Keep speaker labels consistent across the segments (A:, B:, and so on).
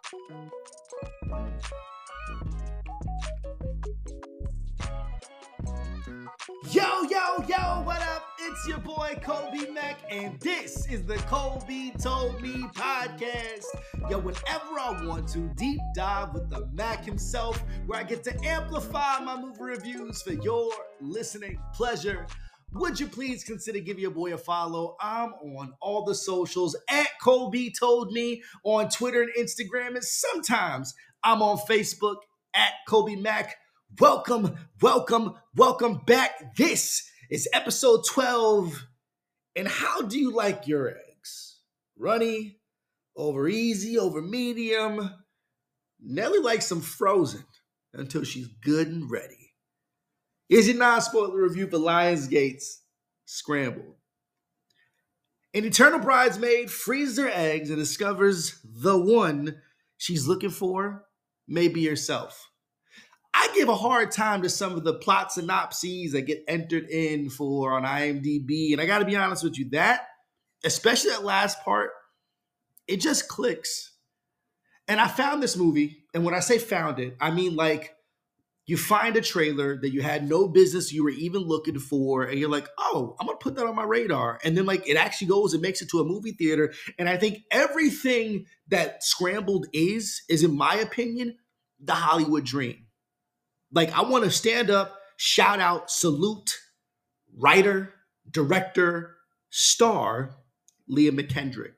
A: Yo, what up? It's your boy Kobe Mack, and this is the Kobe Told Me podcast. Yo, whenever I want to, deep dive with the Mac himself, where I get to amplify my movie reviews for your listening pleasure. Would you please consider giving your boy a follow? I'm on all the socials at Kobe Told Me on Twitter and Instagram, and sometimes I'm on Facebook at Kobe Mack. Welcome back. This is episode 12. And how do you like your eggs? Runny, over easy, over medium? Nelly likes them frozen until she's good and ready. Here's your non-spoiler review for Lionsgate's Scrambled. An eternal bridesmaid freezes her eggs and discovers the one she's looking for may be herself. I give a hard time to some of the plot synopses that get entered in for on IMDb. And I got to be honest with you, that, especially that last part, it just clicks. And I found this movie. And when I say found it, I mean like you find a trailer that you had no business you were even looking for. And you're like, oh, I'm going to put that on my radar. And then like it actually goes and makes it to a movie theater. And I think everything that Scrambled is in my opinion, the Hollywood dream. Like, I want to stand up, shout out, salute, writer, director, star, Leah McKendrick.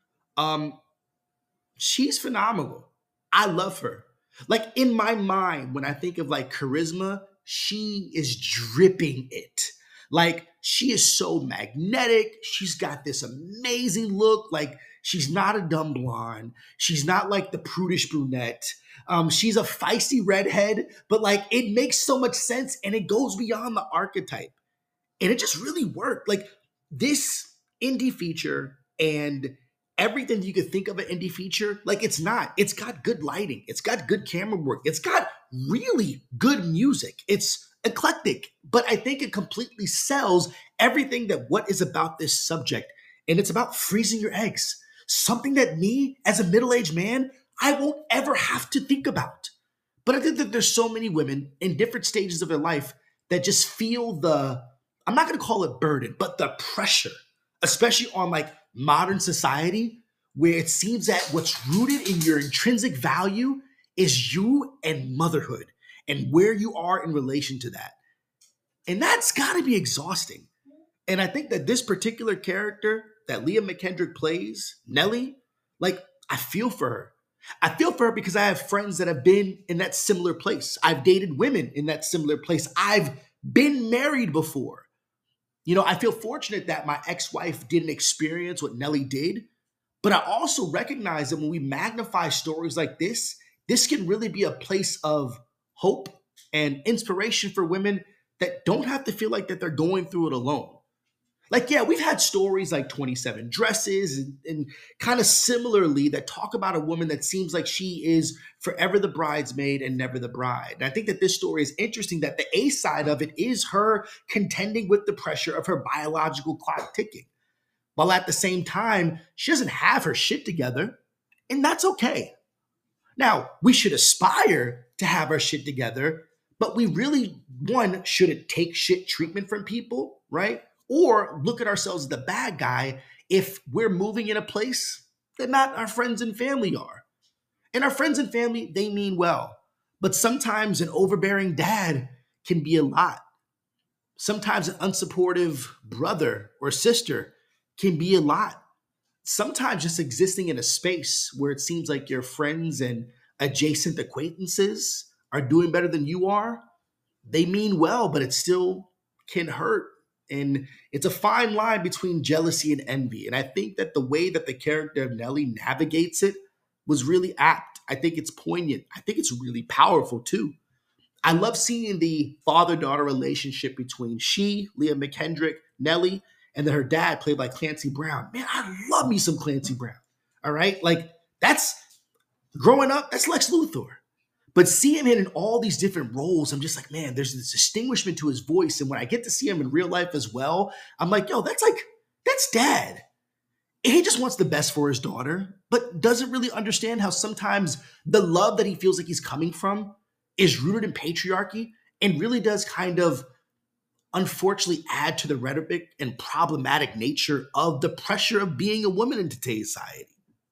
A: She's phenomenal. I love her. Like, in my mind, when I think of, like, charisma, she is dripping it. Like, she is so magnetic. She's got this amazing look. Like, she's not a dumb blonde. She's not, like, the prudish brunette. She's a feisty redhead, but like it makes so much sense and it goes beyond the archetype. And it just really worked. Like this indie feature and everything you could think of an indie feature, like it's not. It's got good lighting. It's got good camera work. It's got really good music. It's eclectic, but I think it completely sells everything that what is about this subject. And it's about freezing your eggs. Something that me as a middle-aged man, I won't ever have to think about. But I think that there's so many women in different stages of their life that just feel I'm not going to call it burden, but the pressure, especially on like modern society, where it seems that what's rooted in your intrinsic value is you and motherhood and where you are in relation to that. And that's got to be exhausting. And I think that this particular character that Leah McKendrick plays, Nelly, like I feel for her. I feel for her because I have friends that have been in that similar place. I've dated women in that similar place. I've been married before. You know, I feel fortunate that my ex-wife didn't experience what Nelly did, but I also recognize that when we magnify stories like this can really be a place of hope and inspiration for women that don't have to feel like that they're going through it alone. Like, yeah, we've had stories like 27 Dresses and kind of similarly that talk about a woman that seems like she is forever the bridesmaid and never the bride. And I think that this story is interesting that the A side of it is her contending with the pressure of her biological clock ticking. While at the same time, she doesn't have her shit together, and that's okay. Now, we should aspire to have our shit together, but we really, one, shouldn't take shit treatment from people, right? Or look at ourselves as the bad guy if we're moving in a place that not our friends and family are. And our friends and family, they mean well. But sometimes an overbearing dad can be a lot. Sometimes an unsupportive brother or sister can be a lot. Sometimes just existing in a space where it seems like your friends and adjacent acquaintances are doing better than you are, they mean well, but it still can hurt. And it's a fine line between jealousy and envy. And I think that the way that the character of Nelly navigates it was really apt. I think it's poignant. I think it's really powerful too. I love seeing the father-daughter relationship between Leah McKendrick, Nelly, and then her dad played by Clancy Brown. Man, I love me some Clancy Brown. All right? Like that's growing up, that's Lex Luthor. But seeing him in all these different roles, I'm just like, man, there's this distinguishment to his voice. And when I get to see him in real life as well, I'm like, yo, that's dad. he just wants the best for his daughter, but doesn't really understand how sometimes the love that he feels like he's coming from is rooted in patriarchy and really does kind of unfortunately add to the rhetoric and problematic nature of the pressure of being a woman in today's society.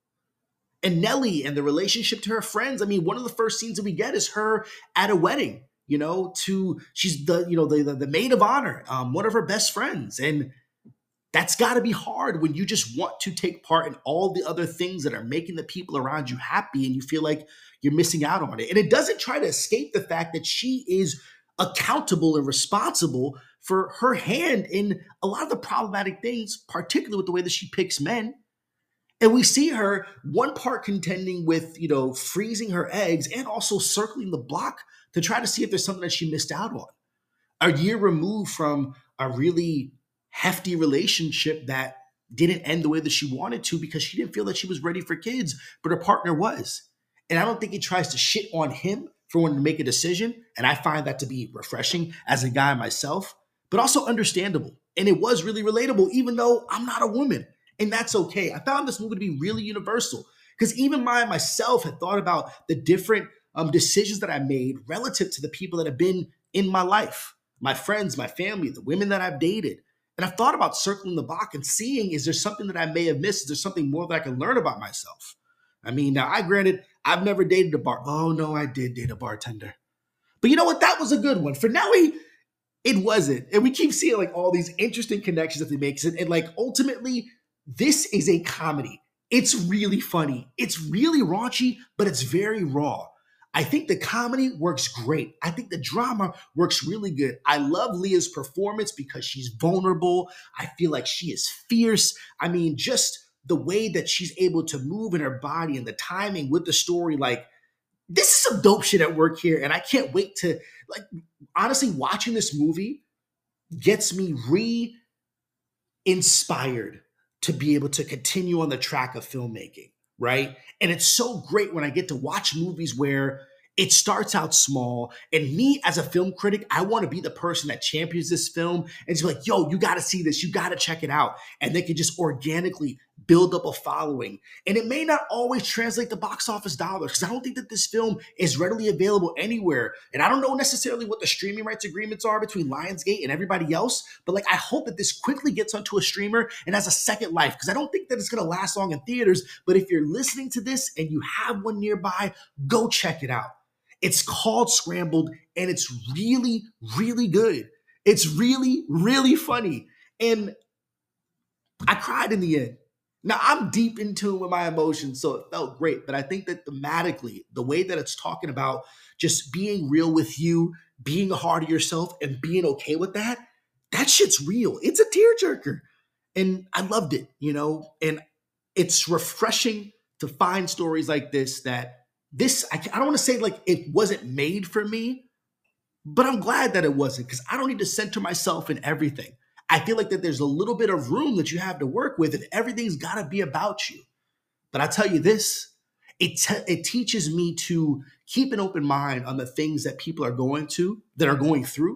A: And Nellie and the relationship to her friends. I mean, one of the first scenes that we get is her at a wedding. To she's the maid of honor, one of her best friends, and that's got to be hard when you just want to take part in all the other things that are making the people around you happy and you feel like you're missing out on it. And it doesn't try to escape the fact that she is accountable and responsible for her hand in a lot of the problematic things, particularly with the way that she picks men. And we see her one part contending with, freezing her eggs and also circling the block to try to see if there's something that she missed out on. A year removed from a really hefty relationship that didn't end the way that she wanted to because she didn't feel that she was ready for kids, but her partner was. And I don't think he tries to shit on him for wanting to make a decision. And I find that to be refreshing as a guy myself, but also understandable. And it was really relatable, even though I'm not a woman. And that's okay. I found this movie to be really universal because even myself had thought about the different decisions that I made relative to the people that have been in my life, my friends, my family, the women that I've dated. And I've thought about circling the block and seeing, is there something that I may have missed? Is there something more that I can learn about myself? I mean, now granted, I've never dated a bar. Oh no, I did date a bartender. But you know what? That was a good one. For Nelly, it wasn't. And we keep seeing like all these interesting connections that they make. And like ultimately, this is a comedy. It's really funny. It's really raunchy, but it's very raw. I think the comedy works great. I think the drama works really good. I love Leah's performance because she's vulnerable. I feel like she is fierce. I mean, just the way that she's able to move in her body and the timing with the story, like, this is some dope shit at work here. And I can't wait to, like, honestly, watching this movie gets me inspired to be able to continue on the track of filmmaking, right? And it's so great when I get to watch movies where it starts out small, and me as a film critic, I want to be the person that champions this film and just be like, yo, you got to see this, you got to check it out. And they can just organically build up a following. And it may not always translate to box office dollars because I don't think that this film is readily available anywhere. And I don't know necessarily what the streaming rights agreements are between Lionsgate and everybody else, but like I hope that this quickly gets onto a streamer and has a second life because I don't think that it's going to last long in theaters. But if you're listening to this and you have one nearby, go check it out. It's called Scrambled, and it's really, really good. It's really, really funny. And I cried in the end. Now, I'm deep in tune with my emotions, so it felt great. But I think that thematically, the way that it's talking about just being real with you, being hard on yourself, and being okay with that, that shit's real. It's a tearjerker. And I loved it, And it's refreshing to find stories like this I don't want to say like it wasn't made for me, but I'm glad that it wasn't because I don't need to center myself in everything. I feel like that there's a little bit of room that you have to work with and everything's got to be about you. But I tell you this, it teaches me to keep an open mind on the things that people are going through,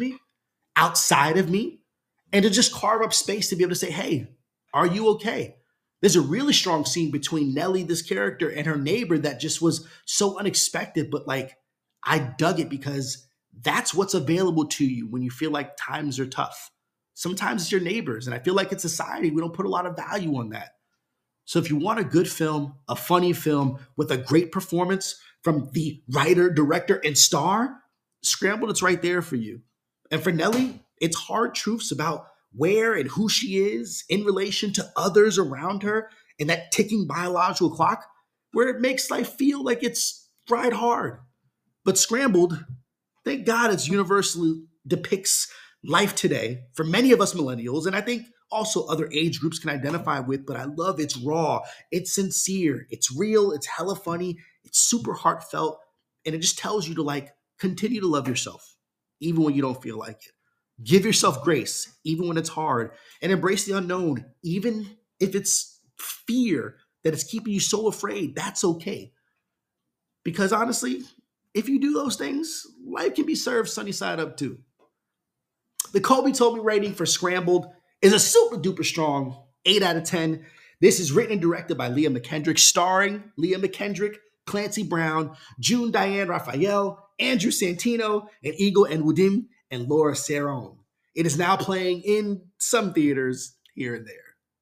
A: outside of me, and to just carve up space to be able to say, hey, are you okay? There's a really strong scene between Nellie, this character, and her neighbor that just was so unexpected, but like I dug it because that's what's available to you when you feel like times are tough. Sometimes it's your neighbors, and I feel like in society, we don't put a lot of value on that. So if you want a good film, a funny film with a great performance from the writer, director, and star, Scrambled, it's right there for you. And for Nellie, it's hard truths about where and who she is in relation to others around her and that ticking biological clock where it makes life feel like it's fried hard. But Scrambled, thank God it's universally depicts life today for many of us millennials, and I think also other age groups can identify with, but I love it's raw, it's sincere, it's real, it's hella funny, it's super heartfelt, and it just tells you to like continue to love yourself, even when you don't feel like it. Give yourself grace, even when it's hard, and embrace the unknown, even if it's fear that is keeping you so afraid. That's okay. Because honestly, if you do those things, life can be served sunny side up too. The Colby Told Me rating for Scrambled is a super duper strong 8 out of 10. This is written and directed by Leah McKendrick, starring Leah McKendrick, Clancy Brown, June Diane Raphael, Andrew Santino, and Eagle Nwudim, and Laura Cerrone. It is now playing in some theaters here and there.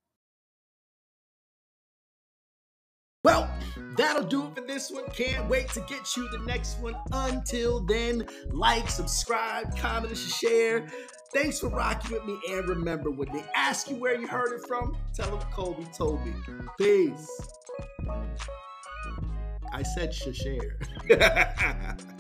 A: Well, that'll do it for this one. Can't wait to get you the next one. Until then, like, subscribe, comment, and share. Thanks for rocking with me. And remember, when they ask you where you heard it from, tell them Kobe told me. Peace. I said share.